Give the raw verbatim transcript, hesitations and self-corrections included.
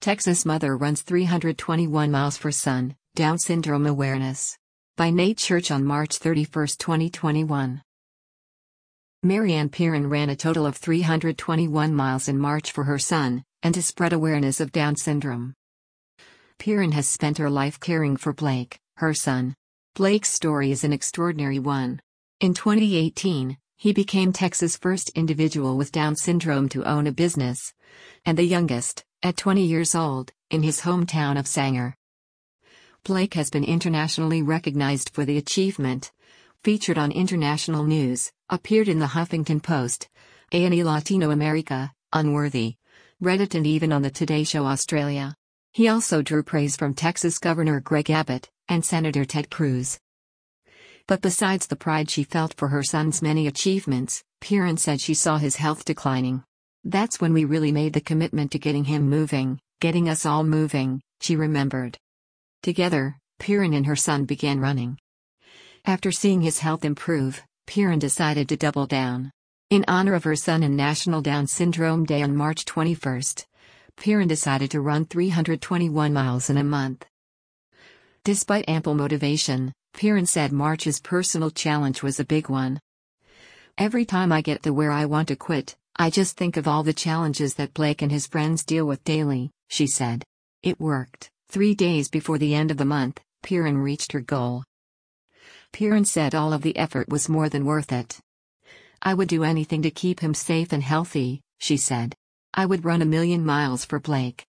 Texas mother runs three hundred twenty-one miles for son, Down syndrome awareness. By Nate Church on March thirty-first, twenty twenty-one. Marianne Piran ran a total of three hundred twenty-one miles in March for her son, and to spread awareness of Down syndrome. Piran has spent her life caring for Blake, her son. Blake's story is an extraordinary one. In twenty eighteen, he became Texas' first individual with Down syndrome to own a business, and the youngest, at twenty years old, in his hometown of Sanger. Blake has been internationally recognized for the achievement. Featured on international news, appeared in the Huffington Post, A and E Latino America, Unworthy, Reddit, and even on the Today Show Australia. He also drew praise from Texas Governor Greg Abbott and Senator Ted Cruz. But besides the pride she felt for her son's many achievements, Piran said she saw his health declining. "That's when we really made the commitment to getting him moving, getting us all moving," she remembered. Together, Piran and her son began running. After seeing his health improve, Piran decided to double down. In honor of her son and National Down Syndrome Day on March twenty-first, Piran decided to run three hundred twenty-one miles in a month. Despite ample motivation, Piran said March's personal challenge was a big one. "Every time I get to where I want to quit, I just think of all the challenges that Blake and his friends deal with daily," she said. It worked. Three days before the end of the month, Piran reached her goal. Piran said all of the effort was more than worth it. "I would do anything to keep him safe and healthy," she said. "I would run a million miles for Blake."